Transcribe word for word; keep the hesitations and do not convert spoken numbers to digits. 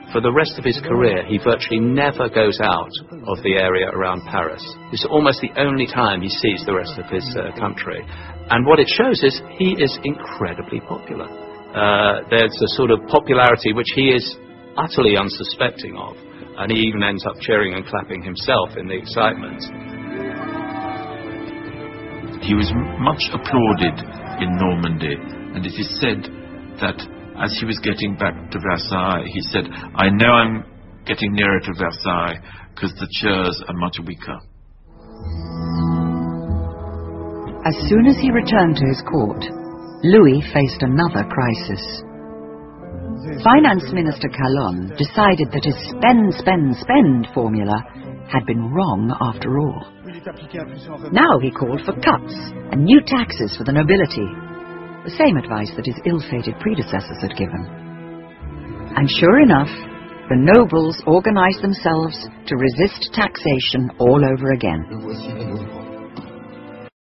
for the rest of his career, he virtually never goes out of the area around Paris. It's almost the only time he sees the rest of his uh, country. And what it shows is he is incredibly popular. Uh, there's a sort of popularity which he is utterly unsuspecting of, and he even ends up cheering and clapping himself in the excitement. He was much applauded in Normandy, and it is said that as he was getting back to Versailles, he said, "I know I'm getting nearer to Versailles because the chairs are much weaker." As soon as he returned to his court, Louis faced another crisis. Finance Minister Calonne decided that his spend, spend, spend formula had been wrong after all. Now he called for cuts and new taxes for the nobility, the same advice that his ill-fated predecessors had given. And sure enough, the nobles organized themselves to resist taxation all over again.